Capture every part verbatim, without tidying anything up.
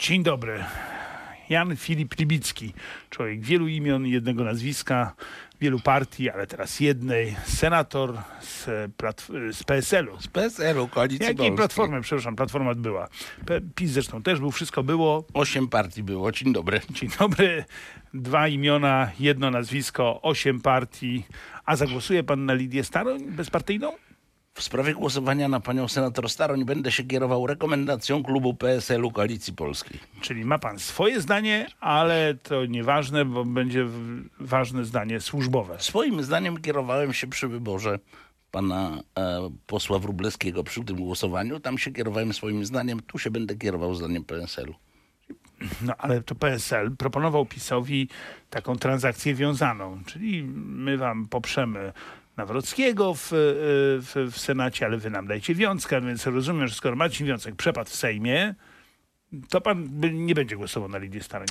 Dzień dobry. Jan Filip Rybicki, człowiek wielu imion, jednego nazwiska, wielu partii, ale teraz jednej. Senator z, Platf- z P S L-u. Z P S L-u, Koalicji Jakiej Polskiej. Platformy? Przepraszam, Platforma była. P- PiS zresztą też był, wszystko było. Osiem partii było. Dzień dobry. Dzień dobry. Dwa imiona, jedno nazwisko, osiem partii. A zagłosuje pan na Lidię Staroń, bezpartyjną? W sprawie głosowania na panią senator Staroń będę się kierował rekomendacją klubu P S L-u Koalicji Polskiej. Czyli ma pan swoje zdanie, ale to nieważne, bo będzie w- ważne zdanie służbowe. Swoim zdaniem kierowałem się przy wyborze pana e, posła Wróblewskiego przy tym głosowaniu. Tam się kierowałem swoim zdaniem, tu się będę kierował zdaniem P S L-u. No ale to P S L proponował PiS-owi taką transakcję wiązaną, czyli my wam poprzemy Nawrockiego w, w, w Senacie, ale wy nam dajcie Wiącka, więc rozumiem, że skoro Marcin Wiącek przepadł w Sejmie, to pan by- nie będzie głosował na Lidię Staroń.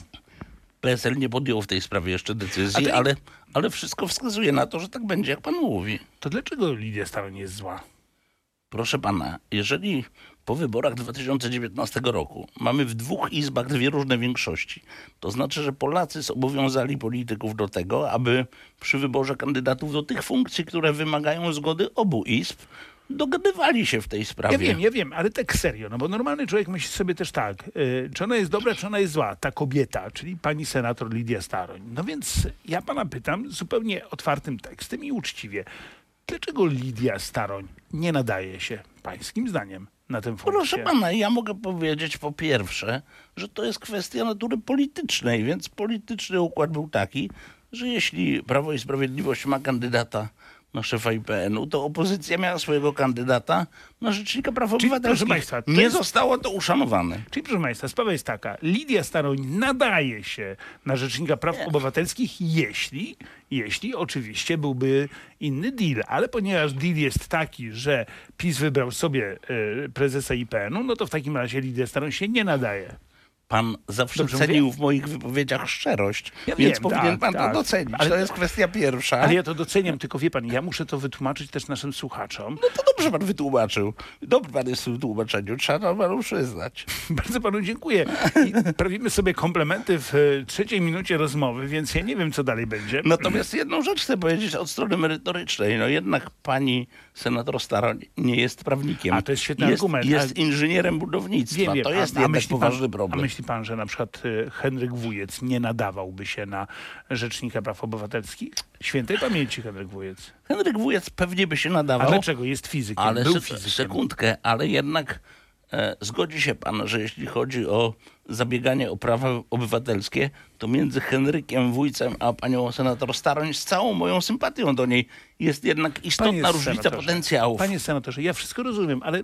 P S L nie podjął w tej sprawie jeszcze A decyzji, to nie- ale, ale wszystko wskazuje na to, że tak będzie, jak pan mówi. To dlaczego Lidia Staroń jest zła? Proszę pana, jeżeli po wyborach dwa tysiące dziewiętnastego roku mamy w dwóch izbach dwie różne większości, to znaczy, że Polacy zobowiązali polityków do tego, aby przy wyborze kandydatów do tych funkcji, które wymagają zgody obu izb, dogadywali się w tej sprawie. Ja wiem, ja wiem, ale tak serio, no bo normalny człowiek myśli sobie też tak, y, czy ona jest dobra, czy ona jest zła, ta kobieta, czyli pani senator Lidia Staroń. No więc ja pana pytam zupełnie otwartym tekstem i uczciwie, dlaczego Lidia Staroń nie nadaje się pańskim zdaniem na tę funkcję? Proszę pana, ja mogę powiedzieć po pierwsze, że to jest kwestia natury politycznej, więc polityczny układ był taki, że jeśli Prawo i Sprawiedliwość ma kandydata na szefa I P N-u, to opozycja miała swojego kandydata na Rzecznika Praw Czyli, proszę Obywatelskich. państwa, to Nie jest- zostało to uszanowane. Czyli proszę państwa, sprawa jest taka, Lidia Staroń nadaje się na Rzecznika Praw Obywatelskich, jeśli, jeśli oczywiście byłby inny deal, ale ponieważ deal jest taki, że PiS wybrał sobie y, prezesa I P N-u, no to w takim razie Lidia Staroń się nie nadaje. Pan zawsze Dobrze cenił mówię? w moich wypowiedziach szczerość, Ja więc wiem, powinien tak, pan tak. to docenić. Ale- to jest kwestia pierwsza. Ale ja to doceniam, tylko wie pan, ja muszę to wytłumaczyć też naszym słuchaczom. No to dobrze pan wytłumaczył. Dobry pan jest w tym tłumaczeniu, trzeba to panu przyznać. Bardzo panu dziękuję. I prawimy sobie komplementy w e, trzeciej minucie rozmowy, więc ja nie wiem, co dalej będzie. Natomiast jedną rzecz chcę powiedzieć od strony merytorycznej. No jednak pani senator Staroń nie jest prawnikiem. A, to jest świetny jest, argument. Jest A- inżynierem budownictwa. Wiem, wiem. To jest a, a jednak myśli poważny pan, problem. A myśli pan, że na przykład e, Henryk Wujec nie nadawałby się na Rzecznika Praw Obywatelskich? Świętej pamięci Henryk Wujec. Henryk Wujec pewnie by się A nadawał. dlaczego? Jest fizykiem, Ale był se- fizykiem. sekundkę, ale jednak e, zgodzi się pan, że jeśli chodzi o zabieganie o prawa obywatelskie, to między Henrykiem Wójcem a panią senator Staroń, z całą moją sympatią do niej, jest jednak istotna Panie różnica senatorze, potencjałów. Panie senatorze, ja wszystko rozumiem, ale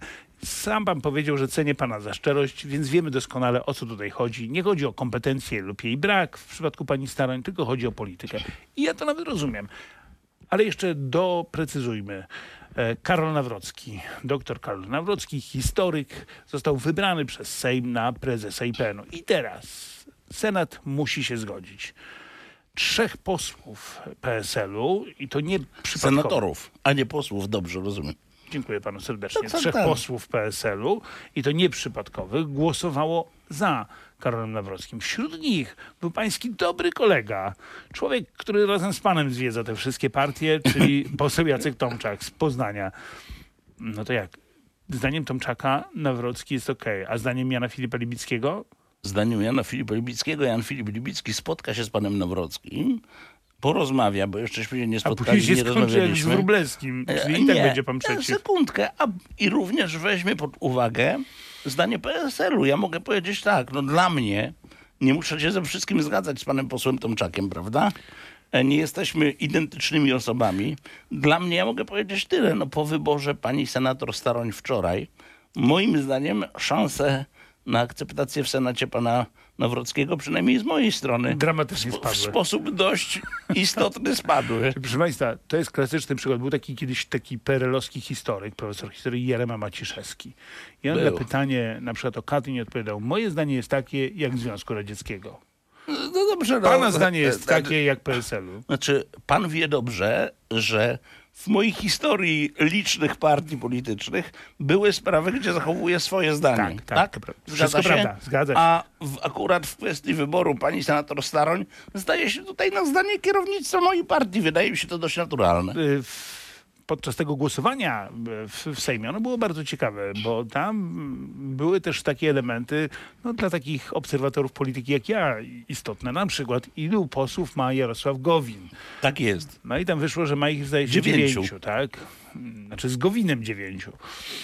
sam pan powiedział, że cenię pana za szczerość, więc wiemy doskonale, o co tutaj chodzi. Nie chodzi o kompetencje lub jej brak w przypadku pani Staroń, tylko chodzi o politykę. I ja to nawet rozumiem. Ale jeszcze doprecyzujmy. E, Karol Nawrocki, doktor Karol Nawrocki, historyk, został wybrany przez Sejm na prezesa I P N-u. I teraz Senat musi się zgodzić. Trzech posłów P S L-u i to nie przypadkowo. Senatorów, a nie posłów, dobrze rozumiem. Dziękuję panu serdecznie. Tak, tak, Trzech tak. posłów P S L-u i to nieprzypadkowych głosowało za Karolem Nawrockim. Wśród nich był pański dobry kolega, człowiek, który razem z panem zwiedza te wszystkie partie, czyli poseł Jacek Tomczak z Poznania. No to jak? Zdaniem Tomczaka Nawrocki jest okej, a zdaniem Jana Filipa Rybickiego? Zdaniem Jana Filipa Rybickiego, Jan Filip Rybicki spotka się z panem Nawrockim, porozmawia, bo jeszcze się nie A spotkali, później się nie skończy jak z rozmawialiśmy. Wróblewskim, E, czyli i tak nie, będzie pan e, przeciw. Sekundkę. A, I również weźmie pod uwagę zdanie P S L-u. Ja mogę powiedzieć tak, no dla mnie, nie muszę się ze wszystkim zgadzać z panem posłem Tomczakiem, prawda? E, Nie jesteśmy identycznymi osobami. Dla mnie, ja mogę powiedzieć tyle, no po wyborze pani senator Staroń wczoraj, moim zdaniem szanse na akceptację w Senacie pana Nawrockiego, przynajmniej z mojej strony, Dramatycznie w, w spadły. sposób dość istotny spadły. Proszę państwa, to jest klasyczny przykład. Był taki kiedyś taki perelowski historyk, profesor historii Jerema Maciszewski. I on Był. na pytanie na przykład o Katyń odpowiadał: moje zdanie jest takie jak Związku Radzieckiego. No dobrze, no. Pana zdanie jest E, e, takie jak P S L-u. Znaczy, pan wie dobrze, że w mojej historii licznych partii politycznych były sprawy, gdzie zachowuje swoje zdanie. Tak, tak, to prawda. Wszystko prawda, zgadza się. A w, akurat w kwestii wyboru pani senator Staroń zdaje się tutaj na zdanie kierownictwa mojej partii. Wydaje mi się to dość naturalne. Y, w- Podczas tego głosowania w, w Sejmie ono było bardzo ciekawe, bo tam były też takie elementy no, dla takich obserwatorów polityki jak ja istotne. Na przykład ilu posłów ma Jarosław Gowin. Tak jest. No i tam wyszło, że ma ich zdaje się Dziewięciu. dziewięciu, tak? Znaczy z Gowinem dziewięciu.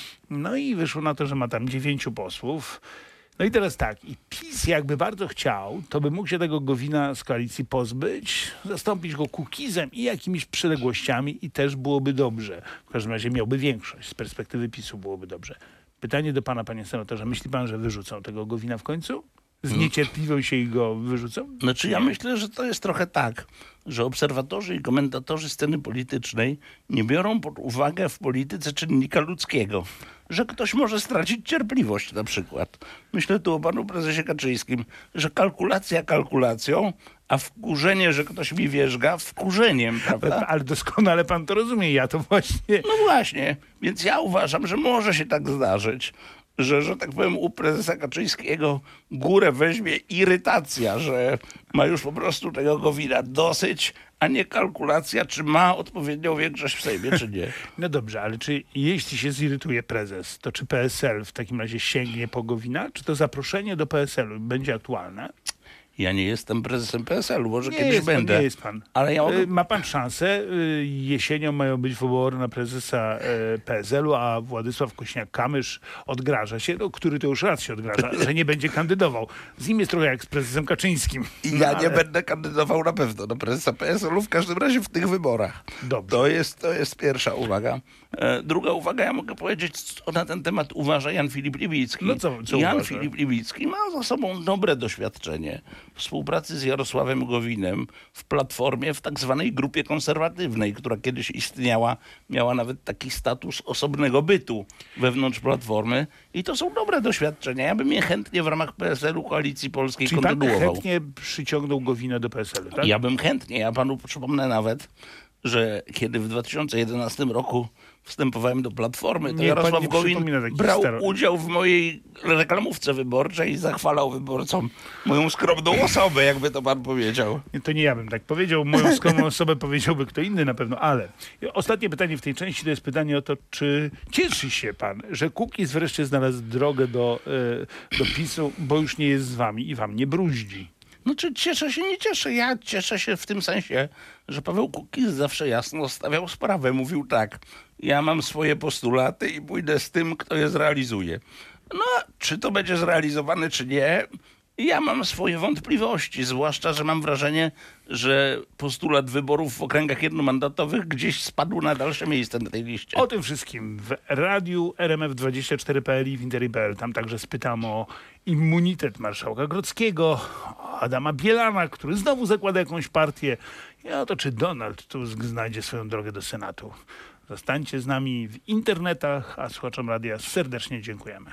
No i wyszło na to, że ma tam dziewięciu posłów. No i teraz tak, i PiS jakby bardzo chciał, to by mógł się tego Gowina z koalicji pozbyć, zastąpić go Kukizem i jakimiś przyległościami i też byłoby dobrze. W każdym razie miałby większość, z perspektywy PiSu byłoby dobrze. Pytanie do pana, panie senatorze, myśli pan, że wyrzucą tego Gowina w końcu? Zniecierpliwią się i go wyrzucą? Znaczy ja myślę, że to jest trochę tak, że obserwatorzy i komentatorzy sceny politycznej nie biorą pod uwagę w polityce czynnika ludzkiego, że ktoś może stracić cierpliwość na przykład. Myślę tu o panu prezesie Kaczyńskim, że kalkulacja kalkulacją, a wkurzenie, że ktoś mi wierzga, wkurzeniem, prawda? Ale doskonale pan to rozumie, ja to właśnie... No właśnie, więc ja uważam, że może się tak zdarzyć, że, że tak powiem, u prezesa Kaczyńskiego górę weźmie irytacja, że ma już po prostu tego Gowina dosyć, a nie kalkulacja, czy ma odpowiednią większość w Sejmie, czy nie. No dobrze, ale czy jeśli się zirytuje prezes, to czy P S L w takim razie sięgnie po Gowina? Czy to zaproszenie do P S L-u będzie aktualne? Ja nie jestem prezesem P S L-u, może Nie kiedyś jest pan, będę. nie jest pan. Ale ja mogę... Y, Ma pan szansę. Y, Jesienią mają być wybory na prezesa y, P S L-u, a Władysław Kośniak-Kamysz odgraża się, no, który to już raz się odgraża, że nie będzie kandydował. Z nim jest trochę jak z prezesem Kaczyńskim. I No, ja nie ale- będę kandydował na pewno na prezesa P S L-u, w każdym razie w tych wyborach. Dobrze. To jest, to jest pierwsza uwaga. E, druga uwaga, ja mogę powiedzieć, co na ten temat uważa Jan Filip Libicki. No co- co Jan uważa? Filip Libicki ma za sobą dobre doświadczenie współpracy z Jarosławem Gowinem w Platformie, w tak zwanej grupie konserwatywnej, która kiedyś istniała, miała nawet taki status osobnego bytu wewnątrz Platformy. I to są dobre doświadczenia. Ja bym je chętnie w ramach P S L-u Koalicji Polskiej Czyli pan kontynuował. chętnie przyciągnął Gowina do P S L-u, tak? Ja bym chętnie, ja panu przypomnę nawet, że kiedy w dwa tysiące jedenastym roku wstępowałem do Platformy, to Nie, pan Jarosław nie Gowin przypomina takich brał staro- udział w mojej reklamówce wyborczej i zachwalał wyborcom moją skromną osobę, jakby to pan powiedział. Nie, to nie ja bym tak powiedział. Moją skromną osobę powiedziałby kto inny na pewno, ale ostatnie pytanie w tej części to jest pytanie o to, czy cieszy się pan, że Kukiz wreszcie znalazł drogę do, e, do PiSu, bo już nie jest z wami i wam nie bruździ. No czy cieszę się, nie cieszę. Ja cieszę się w tym sensie, że Paweł Kukiz zawsze jasno stawiał sprawę. Mówił tak, ja mam swoje postulaty i pójdę z tym, kto je zrealizuje. No, czy to będzie zrealizowane, czy nie, ja mam swoje wątpliwości, zwłaszcza, że mam wrażenie, że postulat wyborów w okręgach jednomandatowych gdzieś spadł na dalsze miejsce na tej liście. O tym wszystkim w radiu R M F dwadzieścia cztery kropka p l i w Interi kropka p l. Tam także spytam o immunitet marszałka Grodzkiego, o Adama Bielana, który znowu zakłada jakąś partię i o to, czy Donald Tusk znajdzie swoją drogę do Senatu. Zostańcie z nami w internetach, a słuchaczom radia serdecznie dziękujemy.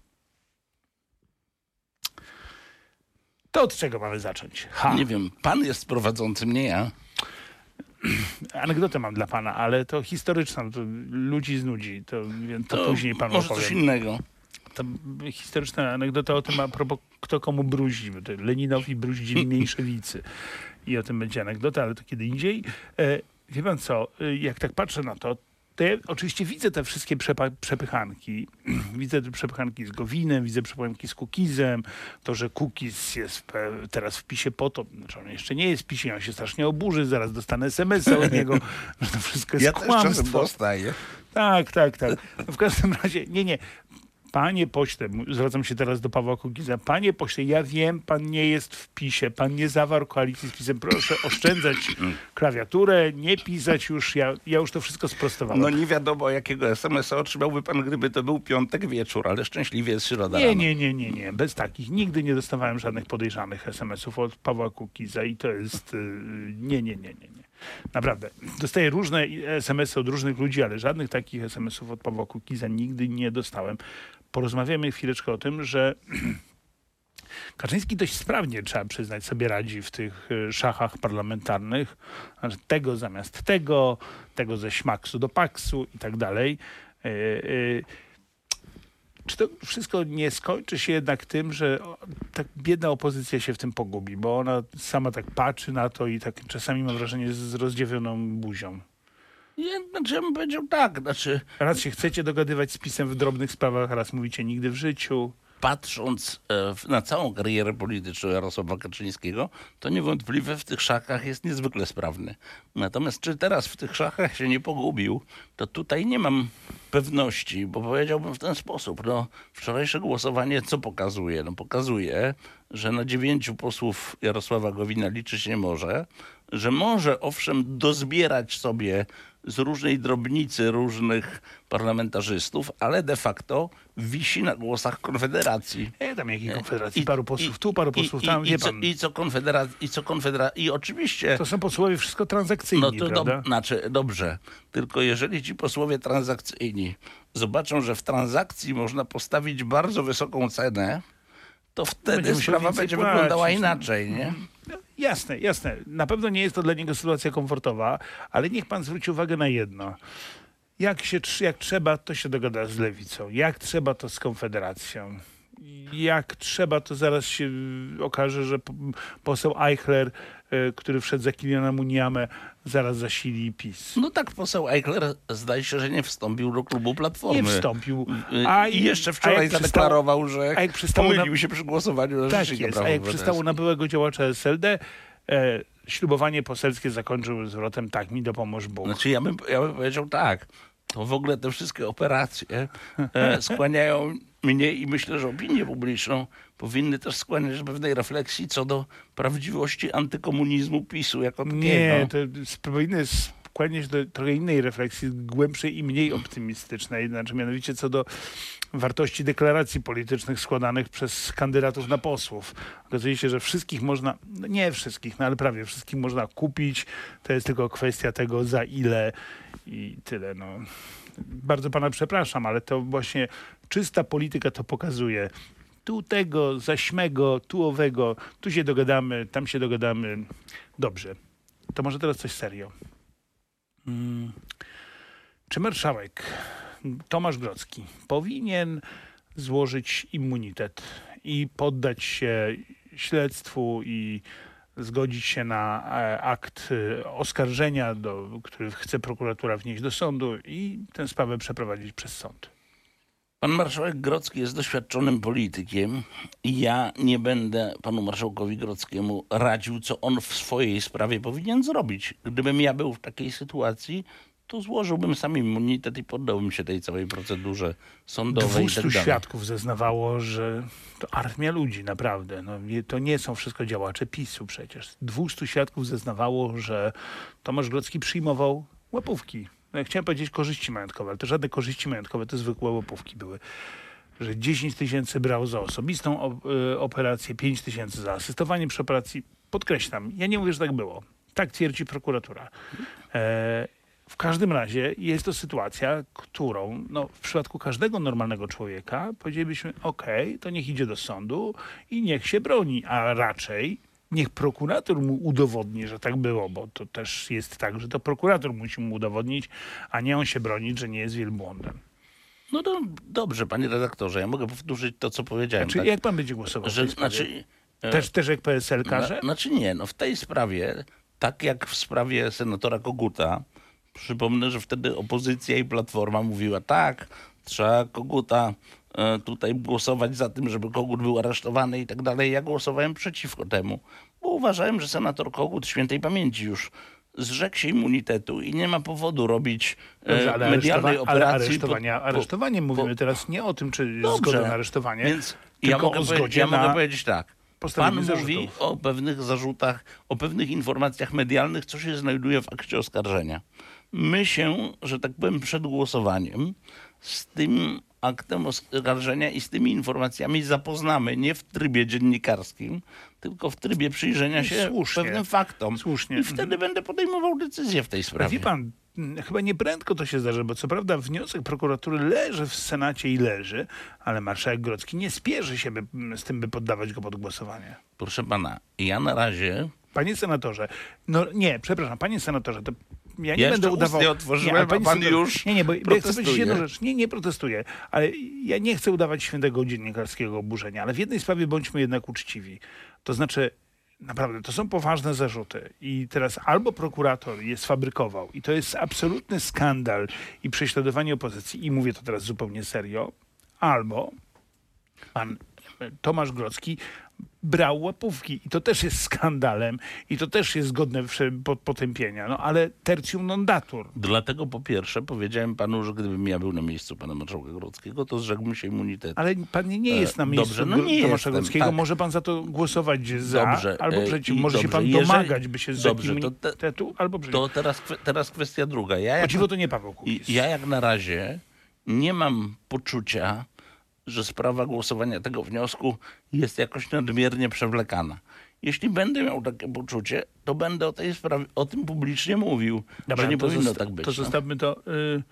To od czego mamy zacząć? Ha. Nie wiem, pan jest prowadzącym, nie ja. Anegdotę mam dla pana, ale to historyczną, to ludzi znudzi, to, więc to, później panu może opowiem. coś innego. To historyczna anegdota o tym, a propos kto komu bruździ, bo to Leninowi bruździli mniejszewicy. I o tym będzie anegdota, ale to kiedy indziej. E, wie pan co, e, jak tak patrzę na to, to ja oczywiście widzę te wszystkie przepa- przepychanki. Widzę te przepychanki z Gowinem, widzę przepychanki z Kukizem. To, że Kukiz jest w, pe- teraz w PiSie po to, znaczy on jeszcze nie jest w PiSie, on się strasznie oburzy, zaraz dostanę es em es a od niego, że to wszystko jest Ja też czasem kłamstwo. dostaję. Tak, tak, tak. No w każdym razie, nie, nie. Panie pośle, zwracam się teraz do Pawła Kukiza. Panie pośle, ja wiem, pan nie jest w PiSie, pan nie zawarł koalicji z PiSem. Proszę oszczędzać klawiaturę, nie pisać już. Ja, ja już to wszystko sprostowałem. No nie wiadomo, jakiego es em es a otrzymałby pan, gdyby to był piątek wieczór, ale szczęśliwie jest środa Nie, rano. nie, nie, nie, nie. Bez takich. Nigdy nie dostawałem żadnych podejrzanych es em esów od Pawła Kukiza i to jest... Yy, nie, nie, nie, nie, nie. Naprawdę. Dostaję różne es em esy od różnych ludzi, ale żadnych takich es em esów od Pawła Kukiza nigdy nie dostałem. Porozmawiamy chwileczkę o tym, że Kaczyński dość sprawnie, trzeba przyznać, sobie radzi w tych y, szachach parlamentarnych. Znaczy tego zamiast tego, tego ze śmaksu do paksu i tak dalej. Y, y, Czy to wszystko nie skończy się jednak tym, że o, tak biedna opozycja się w tym pogubi, bo ona sama tak patrzy na to i tak czasami mam wrażenie z rozdziawioną buzią. Ja, znaczy, ja bym powiedział tak, znaczy Raz się chcecie dogadywać z PiS-em w drobnych sprawach, raz mówicie nigdy w życiu. patrząc e, w- na całą karierę polityczną Jarosława Kaczyńskiego, to niewątpliwie w tych szachach jest niezwykle sprawny. Natomiast czy teraz w tych szachach się nie pogubił, to tutaj nie mam pewności, bo powiedziałbym w ten sposób. No, wczorajsze głosowanie co pokazuje? No, pokazuje, że na dziewięciu posłów Jarosława Gowina liczyć nie może, że może owszem dozbierać sobie z różnej drobnicy różnych parlamentarzystów, ale de facto wisi na głosach Konfederacji. E, tam jakiej konfederacji? I- Paru posłów tu, paru posłów i, tam, i, wie i, co, pan. I co Konfederacja, i co Konfederacja, i oczywiście... To są posłowie wszystko transakcyjni, No to prawda? dob- znaczy, dobrze, tylko jeżeli ci posłowie transakcyjni zobaczą, że w transakcji można postawić bardzo wysoką cenę, to wtedy Będzie musiał sprawa więcej będzie płacić. wyglądała inaczej, nie? No, jasne, jasne. Na pewno nie jest to dla niego sytuacja komfortowa, ale niech pan zwróci uwagę na jedno. Jak, się, trz- jak trzeba, to się dogada z Lewicą. Jak trzeba, to z Konfederacją. Jak trzeba, to zaraz się y, okaże, że p- poseł Eichler, y, który wszedł za Kiliana Muniamę, zaraz zasili PiS. No tak, poseł Eichler zdaje się, że nie wstąpił do klubu Platformy. Nie wstąpił. A I jeszcze wczoraj jak przystało- zadeklarował, że a jak przystało na- pomylił się przy głosowaniu na Tak Rzecznika jest, Praw a jak Obywatelskich. przystało na byłego działacza S L D, e, ślubowanie poselskie zakończył zwrotem tak, mi dopomóż Bóg. Znaczy ja bym, ja bym powiedział tak, to w ogóle te wszystkie operacje e, skłaniają mnie i myślę, że opinię publiczną powinny też skłaniać do pewnej refleksji co do prawdziwości antykomunizmu PiSu jako takiego. Nie, to s- powinny skłaniać do trochę innej refleksji, głębszej i mniej optymistycznej, znaczy mianowicie co do wartości deklaracji politycznych składanych przez kandydatów na posłów. Okazuje się, że wszystkich można, no nie wszystkich, no ale prawie wszystkich można kupić. To jest tylko kwestia tego za ile i tyle. No. Bardzo pana przepraszam, ale to właśnie czysta polityka to pokazuje. Tu tego, zaśmego, tu owego, tu się dogadamy, tam się dogadamy. Dobrze. To może teraz coś serio. Hmm. Czy marszałek Tomasz Grodzki powinien złożyć immunitet i poddać się śledztwu i zgodzić się na e, akt e, oskarżenia, do, który chce prokuratura wnieść do sądu i tę sprawę przeprowadzić przez sąd? Pan marszałek Grodzki jest doświadczonym politykiem i ja nie będę panu marszałkowi Grodzkiemu radził, co on w swojej sprawie powinien zrobić. Gdybym ja był w takiej sytuacji, to złożyłbym sam immunitet i poddałbym się tej całej procedurze sądowej i Dwustu tak dalej. świadków zeznawało, że to armia ludzi, naprawdę. No, nie, to nie są wszystko działacze PiSu przecież. Dwustu świadków zeznawało, że Tomasz Grodzki przyjmował łapówki. No, ja chciałem powiedzieć korzyści majątkowe, ale to żadne korzyści majątkowe, to zwykłe łapówki były. Że dziesięć tysięcy brał za osobistą op- y, operację, pięć tysięcy za asystowanie przy operacji. Podkreślam, ja nie mówię, że tak było. Tak twierdzi prokuratura. E, W każdym razie jest to sytuacja, którą no, w przypadku każdego normalnego człowieka powiedzielibyśmy, okej, to niech idzie do sądu i niech się broni, a raczej niech prokurator mu udowodni, że tak było, bo to też jest tak, że to prokurator musi mu udowodnić, a nie on się bronić, że nie jest wielbłądem. No to dobrze, panie redaktorze, ja mogę powtórzyć to, co powiedziałem. Czy tak? jak pan będzie głosował w że, tej sprawie? znaczy, e, Też, też jak P S L na, każe? znaczy nie, no w tej sprawie, tak jak w sprawie senatora Koguta, przypomnę, że wtedy opozycja i Platforma mówiła tak, trzeba Koguta e, tutaj głosować za tym, żeby Kogut był aresztowany i tak dalej. Ja głosowałem przeciwko temu, bo uważałem, że senator Kogut świętej pamięci już zrzekł się immunitetu i nie ma powodu robić e, Dobrze, ale, medialnej aresztowa- ale operacji. aresztowania, po- po- aresztowanie mówimy po- teraz nie o tym, czy jest Dobrze, zgoda na aresztowanie, Więc tylko ja mogę, o powiedzieć, zgodzie ja na mogę powiedzieć tak. Pan postawienie mówi zarzutów. o pewnych zarzutach, o pewnych informacjach medialnych, co się znajduje w akcie oskarżenia. My się, że tak powiem, przed głosowaniem z tym aktem oskarżenia i z tymi informacjami zapoznamy nie w trybie dziennikarskim, tylko w trybie przyjrzenia się Słusznie. pewnym faktom. Słusznie. I wtedy będę podejmował decyzję w tej Ale sprawie. wie pan, mm, chyba nieprędko to się zdarzy, bo co prawda wniosek prokuratury leży w Senacie i leży, ale marszałek Grodzki nie spieszy się by, z tym, by poddawać go pod głosowanie. Proszę pana, ja na razie... Panie senatorze, no nie, przepraszam, panie senatorze, to ja nie Ja będę jeszcze ust udawał... nie otworzyłem, ale a panie pan senatorze- już Nie, nie, bo, bo ja chcę protestuje. powiedzieć jedną rzecz. Nie, nie protestuję, ale ja nie chcę udawać świętego dziennikarskiego oburzenia, ale w jednej sprawie bądźmy jednak uczciwi. To znaczy, naprawdę, to są poważne zarzuty i teraz albo prokurator je sfabrykował i to jest absolutny skandal i prześladowanie opozycji i mówię to teraz zupełnie serio, albo pan Tomasz Grodzki brał łapówki i to też jest skandalem i to też jest godne wsze- po- potępienia, no ale tertium non datur. Dlatego po pierwsze powiedziałem panu, że gdybym ja był na miejscu pana marszałka Grodzkiego, to zrzekłbym się immunitetu. Ale pan nie jest na E, miejscu dobrze, no Gro- nie Tomasza jestem, Grodzkiego. tak. Może pan za to głosować za, Dobrze, albo e, przeciw. i Może się dobrze, pan jeżeli- domagać, by się zrzekł dobrze, to te- immunitetu, albo przeciw. To teraz, kwe- teraz kwestia druga. Ja O jak, dziwo to nie Paweł Kukiz. i- ja jak na razie nie mam poczucia, że sprawa głosowania tego wniosku jest jakoś nadmiernie przewlekana. Jeśli będę miał takie poczucie, to będę o tej sprawie, o tym publicznie mówił, Dobra, że nie to powinno zosta- tak być. To no. zostawmy to. Y...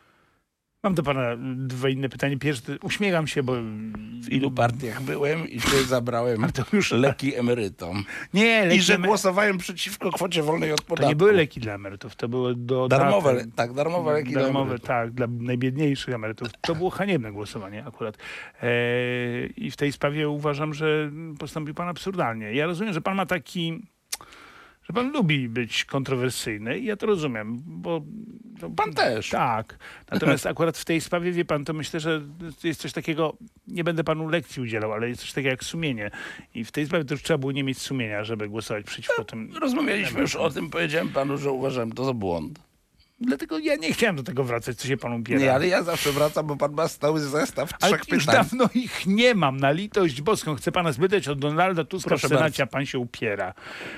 Mam do pana dwa inne pytania. Pierwsze, to- uśmiecham się, bo... W ilu partiach byłem i się zabrałem Ale to już- leki emerytom. Nie, I leki że emery- głosowałem przeciwko kwocie wolnej od To podatku. nie były leki dla emerytów, to były do... Darmowe, daty. tak, darmowe leki dla Darmowe, emerytów. tak, dla najbiedniejszych emerytów. To było haniebne głosowanie akurat. E, I w tej sprawie uważam, że postąpił pan absurdalnie. Ja rozumiem, że pan ma taki... że pan lubi być kontrowersyjny i ja to rozumiem, bo... To, Pan też. Tak. Natomiast akurat w tej sprawie, wie pan, to myślę, że jest coś takiego, nie będę panu lekcji udzielał, ale jest coś takiego jak sumienie. I w tej sprawie to już trzeba było nie mieć sumienia, żeby głosować przeciwko tym. Rozmawialiśmy już o tym, powiedziałem panu, że uważałem to za błąd. Dlatego ja nie chciałem do tego wracać, co się panu upiera. Nie, ale ja zawsze wracam, bo pan ma stały zestaw Ale trzech już pytań. dawno ich nie mam, na litość boską. Chcę pana spytać o Donalda Tuska Proszę w Senacie, bardzo. a pan się upiera.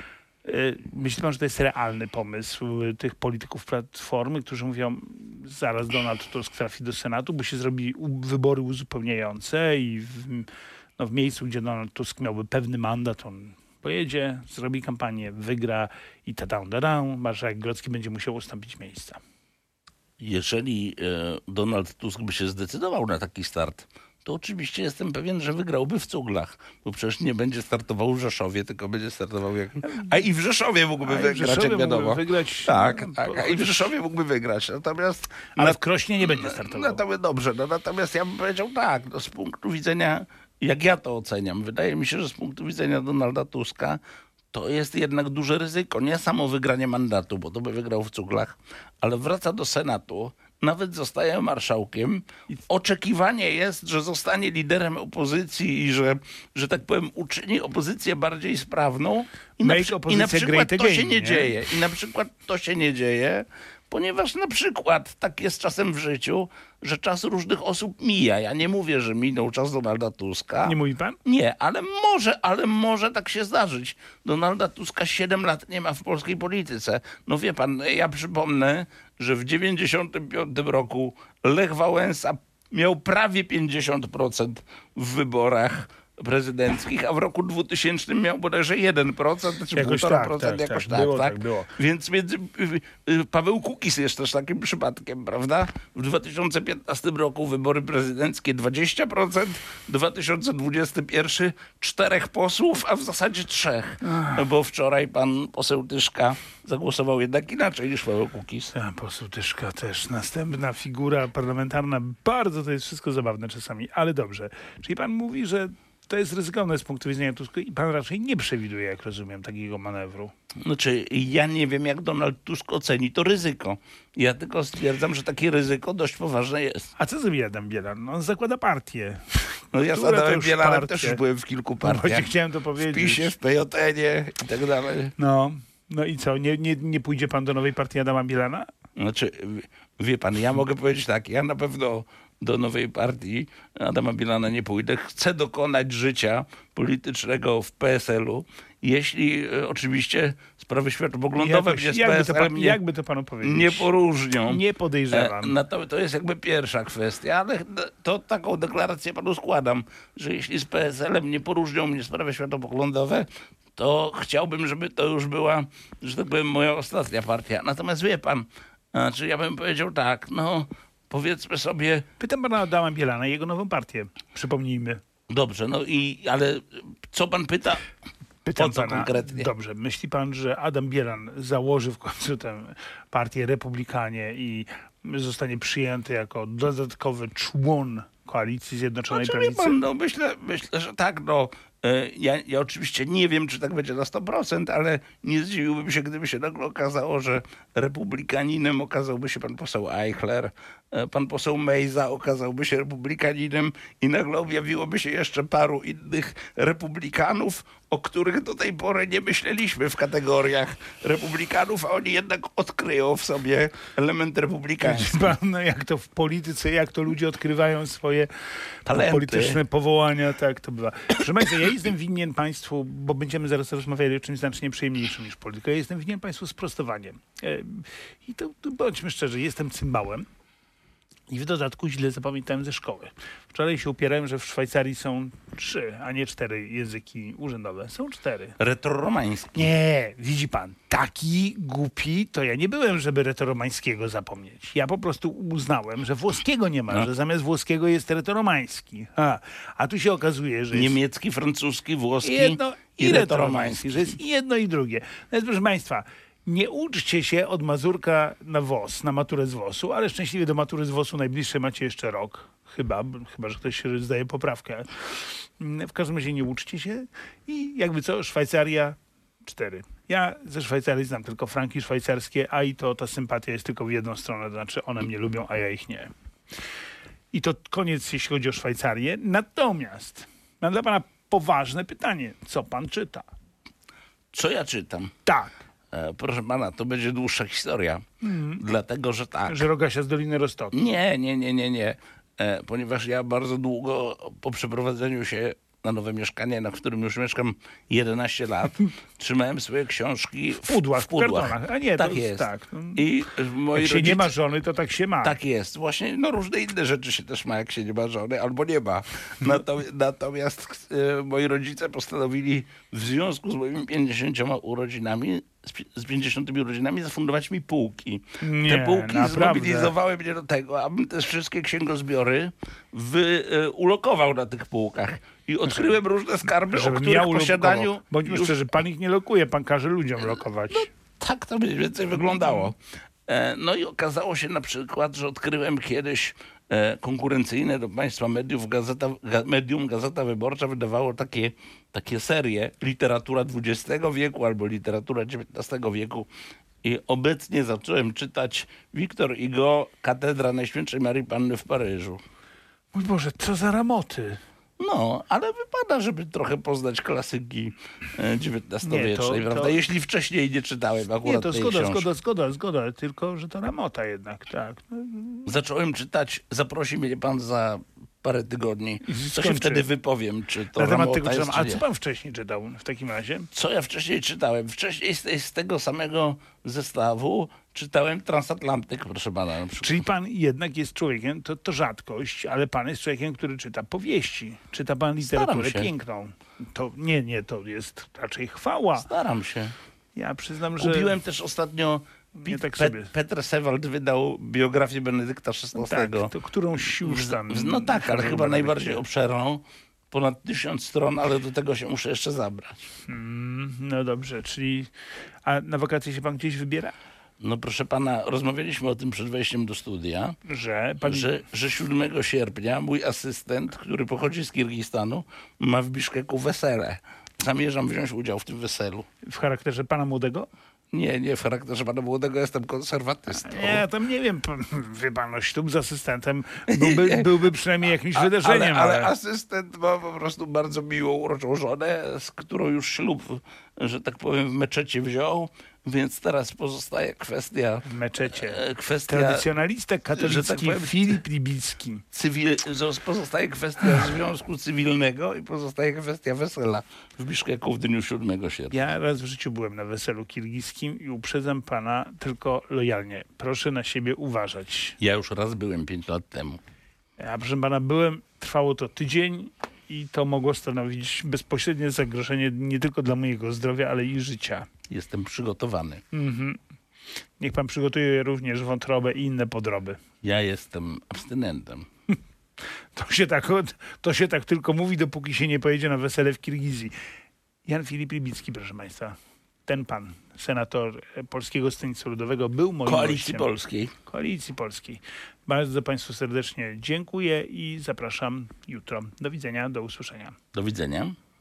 Y, Myśli pan, że to jest realny pomysł y, tych polityków Platformy, którzy mówią, zaraz Donald Tusk trafi do Senatu, bo się zrobi u- wybory uzupełniające i w, no, w miejscu, gdzie Donald Tusk miałby pewny mandat, on pojedzie, zrobi kampanię, wygra i ta da marszałek Grodzki będzie musiał ustąpić miejsca. Jeżeli e, Donald Tusk by się zdecydował na taki start, to oczywiście jestem pewien, że wygrałby w cuglach, bo przecież nie będzie startował w Rzeszowie, tylko będzie startował jak... A i w Rzeszowie mógłby A i w wygrać, Rzeszowie jak wiadomo. mógłby wygrać, Tak, no, tak, po- a i w Rzeszowie mógłby wygrać. Natomiast... Ale w Krośnie nie będzie startował. Natomiast dobrze, no natomiast ja bym powiedział tak, no z punktu widzenia, jak ja to oceniam, wydaje mi się, że z punktu widzenia Donalda Tuska to jest jednak duże ryzyko. Nie samo wygranie mandatu, bo to by wygrał w cuglach, ale wraca do Senatu, nawet zostaje marszałkiem. Oczekiwanie jest, że zostanie liderem opozycji i że, że tak powiem, uczyni opozycję bardziej sprawną. I na, Make przy- i opposition na przykład great to again, się nie nie? dzieje. I na przykład to się nie dzieje, ponieważ na przykład tak jest czasem w życiu, że czas różnych osób mija. Ja nie mówię, że minął czas Donalda Tuska. Nie mówi pan? Nie, ale może, ale może tak się zdarzyć. Donalda Tuska siedem lat nie ma w polskiej polityce. No wie pan, ja przypomnę, że w dziewięćdziesiątym piątym roku Lech Wałęsa miał prawie pięćdziesiąt procent w wyborach prezydenckich, a w roku dwutysięcznym miał bodajże jeden procent, czy Jakoś półtora tak, procent, tak, jakoś tak. tak, Było tak? tak, było. Więc między, y, y, Paweł Kukiz jest też takim przypadkiem, prawda? W dwa tysiące piętnastym roku wybory prezydenckie dwadzieścia procent, dwa tysiące dwudziesty pierwszy czterech posłów, a w zasadzie trzech. No bo wczoraj pan poseł Tyszka zagłosował jednak inaczej niż Paweł Kukiz. Ja, poseł Tyszka też. Następna figura parlamentarna. Bardzo to jest wszystko zabawne czasami, ale dobrze. Czyli pan mówi, że to jest ryzykowne z punktu widzenia Tuska i pan raczej nie przewiduje, jak rozumiem, takiego manewru. Znaczy, ja nie wiem, jak Donald Tusk oceni to ryzyko. Ja tylko stwierdzam, że takie ryzyko dość poważne jest. A co zrobi Adam Bielan? No, on zakłada partię. No ja z Które to Adamem już Bielanem partie? też już byłem w kilku No, właśnie partiach. chciałem to W powiedzieć. PiSie, w P J N-ie i tak dalej. No, no i co? Nie, nie, nie pójdzie pan do nowej partii Adama Bielana? Znaczy, wie pan, ja mogę powiedzieć tak, ja na pewno do nowej partii Adama Bielana nie pójdę. Chcę dokonać życia politycznego w P S L-u, jeśli e, oczywiście sprawy światopoglądowe Jakoś- mnie z jakby, to P S L-em pan, nie, jakby to panu powiedzieć? nie poróżnią. Nie E, podejrzewam. No to, to jest jakby pierwsza kwestia, ale to taką deklarację panu składam, że jeśli z P S L-em nie poróżnią mnie sprawy światopoglądowe, to chciałbym, żeby to już była, że tak powiem, moja ostatnia partia. Natomiast wie pan, Znaczy ja bym powiedział tak, no powiedzmy sobie, Pytam pana Adama Bielana i jego nową partię. Przypomnijmy. dobrze, no i ale co pan pyta? Pytam Po co pana, konkretnie? dobrze, myśli pan, że Adam Bielan założy w końcu tę partię Republikanie i zostanie przyjęty jako dodatkowy człon koalicji Zjednoczonej Znaczy, wie Prawicy? pan, no myślę, myślę, że tak, no. E, Ja, ja oczywiście nie wiem, czy tak będzie na sto procent, ale nie zdziwiłbym się, gdyby się nagle okazało, że republikaninem okazałby się pan poseł Eichler, e, pan poseł Mejza okazałby się republikaninem i nagle objawiłoby się jeszcze paru innych republikanów, o których do tej pory nie myśleliśmy w kategoriach republikanów, a oni jednak odkryją w sobie element republikański. Pan, no jak to w polityce, jak to ludzie odkrywają swoje Talenty. polityczne powołania, tak to bywa. Proszę Państwa, ja jestem winien Państwu, bo będziemy zaraz rozmawiali o czymś znacznie przyjemniejszym niż polityka, ja jestem winien Państwu sprostowanie. E, I to, to bądźmy szczerzy, jestem cymbałem i w dodatku źle zapamiętałem ze szkoły. Wczoraj się upierałem, że w Szwajcarii są trzy, a nie cztery języki urzędowe. Są cztery. Retroromański. Nie, widzi pan, taki głupi to ja nie byłem, żeby retoromańskiego zapomnieć. Ja po prostu uznałem, że włoskiego nie ma, No. że zamiast włoskiego jest retoromański. A, a tu się okazuje, że jest Niemiecki, francuski, włoski jedno i, i retoromański, retoromański. że jest i jedno i drugie. No więc proszę państwa, nie uczcie się od Mazurka na W O S, na maturę z W O S-u, ale szczęśliwie do matury z W O S-u najbliższe macie jeszcze rok. Chyba, chyba, że ktoś się zdaje poprawkę. W każdym razie nie uczcie się i jakby co, Szwajcaria cztery. Ja ze Szwajcarii znam tylko franki szwajcarskie, a i to ta sympatia jest tylko w jedną stronę, to znaczy one mnie lubią, a ja ich nie. I to koniec, jeśli chodzi o Szwajcarię. Natomiast mam dla pana poważne pytanie. Co pan czyta? Co ja czytam? Tak, E, proszę pana, to będzie dłuższa historia. Dlatego, że tak. że Rogasia z Doliny Roztoku. Nie, nie, nie, nie, nie. E, ponieważ ja bardzo długo po przeprowadzeniu się na nowe mieszkanie, na którym już mieszkam jedenaście lat, trzymałem swoje książki w, W pudłach, w pudłach. w kartonach. A nie, tak to jest. tak. I moi Jak się rodzice... nie ma żony, to tak się ma. Tak jest. Właśnie no różne inne rzeczy się też ma, jak się nie ma żony, albo nie ma. Natomiast, natomiast e, moi rodzice postanowili w związku z moimi pięćdziesięcioma urodzinami, z, pi- z pięćdziesiątymi urodzinami zafundować mi półki. Nie, Te półki naprawdę. zmobilizowały mnie do tego, abym te wszystkie księgozbiory wy, e, ulokował na tych półkach. I odkryłem różne skarby, o Żebym których ja posiadaniu... ulokował. Bądźmy już- szczerzy, pan ich nie lokuje, pan każe ludziom lokować. Tak to mniej więcej wyglądało. E, No i okazało się na przykład, że odkryłem kiedyś e, konkurencyjne do państwa mediów, gazeta, ga, medium Gazeta Wyborcza wydawało takie, takie serie literatura dwudziestego wieku albo literatura dziewiętnastego wieku. I obecnie zacząłem czytać Victor Hugo, Katedra Najświętszej Marii Panny w Paryżu. Mój Boże, co za ramoty. No, ale wypada, żeby trochę poznać klasyki e, dziewiętnastowiecznej, Nie, to- prawda? to- Jeśli wcześniej nie czytałem akurat Nie, to tej zgoda, książki. zgoda, zgoda, zgoda, tylko że to ramota jednak, tak. No, Zacząłem czytać, zaprosi mnie pan za parę tygodni. To się skończy. wtedy wypowiem, czy to na temat ramota tego, jest, czytam. czy A nie. co pan wcześniej czytał w takim razie? Co ja wcześniej czytałem? Wcześniej z, tej- z tego samego zestawu czytałem Transatlantyk, proszę pana. Na przykład. Czyli pan jednak jest człowiekiem, to, to rzadkość, ale pan jest człowiekiem, który czyta powieści. Czyta pan literaturę się. piękną. To nie, nie, to jest raczej chwała. Staram się. Ja przyznam, że... Kupiłem też ostatnio... Nie tak Pet- sobie. Petr Sewald wydał biografię Benedykta szesnastego. Tak, to którąś już tam... W- No tak, ale chyba Benedykcie. najbardziej obszerną. Ponad tysiąc stron, ale do tego się muszę jeszcze zabrać. Mm, no dobrze, czyli... A na wakacje się pan gdzieś wybiera? No proszę pana, rozmawialiśmy o tym przed wejściem do studia. Że pan... Że, że siódmego sierpnia mój asystent, który pochodzi z Kirgistanu, ma w Biszkeku wesele. Zamierzam wziąć udział w tym weselu. W charakterze pana młodego? Nie, nie w charakterze pana młodego, jestem konserwatystą. Nie, tam nie wiem, pan, wie pan, no ślub z asystentem byłby, byłby przynajmniej jakimś A- wydarzeniem, ale, ale ale... asystent ma po prostu bardzo miłą, uroczą żonę, z którą już ślub, że tak powiem, w meczecie wziął, więc teraz pozostaje kwestia... W meczecie. e, Kwestia Tradycjonalista katolicki że tak powiem- Filip Libicki. cywil... że Pozostaje kwestia związku cywilnego i pozostaje kwestia wesela w Biszkeku w dniu siódmego sierpnia. Ja raz w życiu byłem na weselu kirgijskim i uprzedzam pana tylko lojalnie. Proszę na siebie uważać. Ja już raz byłem pięć lat temu. Ja, proszę pana, byłem, trwało to tydzień i to mogło stanowić bezpośrednie zagrożenie nie tylko dla mojego zdrowia, ale i życia. Jestem przygotowany. Mhm. Niech pan przygotuje również wątrobę i inne podroby. Ja jestem abstynentem. To się tak, to się tak tylko mówi, dopóki się nie pojedzie na wesele w Kirgizji. Jan Filip Rybicki, proszę państwa. Ten pan, senator Polskiego Stronnictwa Ludowego, był moim Koalicji gościem. Polskiej. Koalicji Polskiej. Bardzo państwu serdecznie dziękuję i zapraszam jutro. Do widzenia, do usłyszenia. Do widzenia.